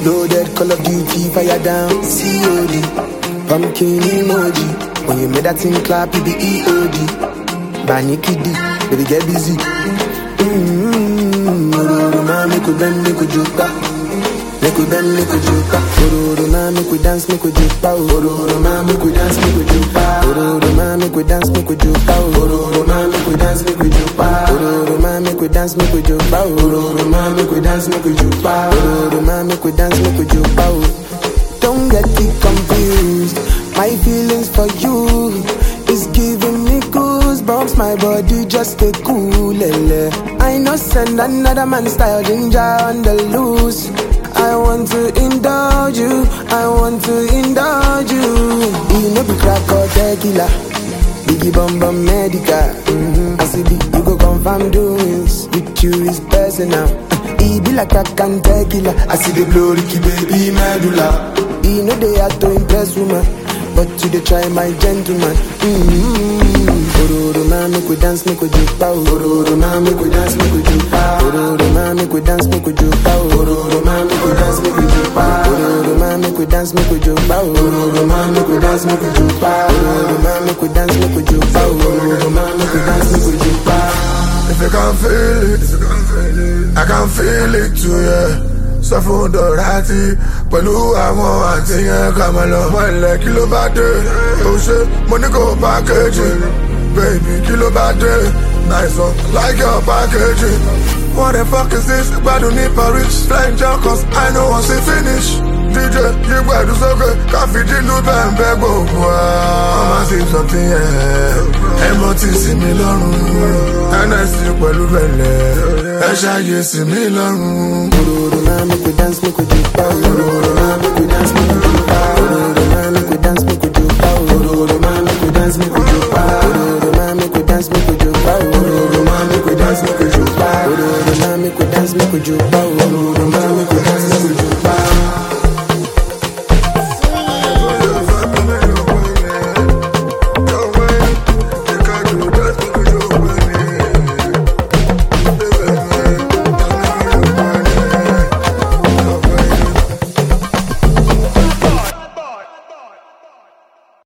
Loaded Call of Duty, fire down, COD. Pumpkin emoji. When you made that thing clap, it be EOD. Baniki D, baby get busy. Make we bend, make we juke back. Make we bend, make we juke back. Make we dance, make we juke back. Make we dance, make we juke back. Make we dance, make we juke back. Make we dance, make we juke back. Make we dance, make we juke back. Make we dance, make we juke back. Make we dance, make we juke back. Don't get it confused. My feelings for you is giving me goosebumps. My body just stay cool. I know send another man style ginger on the loose. I want to indulge you. I want to indulge you. You know be crack or tequila. Biggie bum bum medical. I see the you go confirm doings. With you is personal. It be like crack and tequila. I see the blow Ricky baby medulla. You know they have to impress woman, but you dey try my gentleman. Make we dance, make we juke pow. Make we dance, make we juke pow. Make we dance, make we juke pow. Make we dance, make we juke pow. Make we dance, make we juke pow. Make we dance, make we juke pow. Make we dance, make we juke pow. Make we dance, make we juke pow. If you can feel it, I can feel it too, yeah. Sọ fún Dorati pẹ̀lú àwọn àǹtí yẹn ká máa lọ. Wọ́n ilẹ̀ kí ló bá dé? Ó ṣe mo ní kò packaging. Baby kí ló bá dé? Nice one, like your packaging. What the fuck is this? Gbádùn ní Paris, flying junkers, I know once it finish. DJ yí gbẹ̀dú sókè, ká fìdí lù bẹ́ẹ̀ bẹ́ẹ̀ gbogbo wa. Wọ́n máa ṣe something yẹn. Ẹ̀mọ́ ti sì mí lọ́rùn. NSC pẹ̀lú bẹ̀lẹ̀. Ẹ ṣàyè sí mí lọ́rùn. Make we dance, make we juke pow. Make we dance, make we juke pow. Make we dance, make we juke pow. Make we dance, make we juke pow. Make we dance, make we juke pow. Make we dance, make we juke pow. Make we dance, make we juke pow.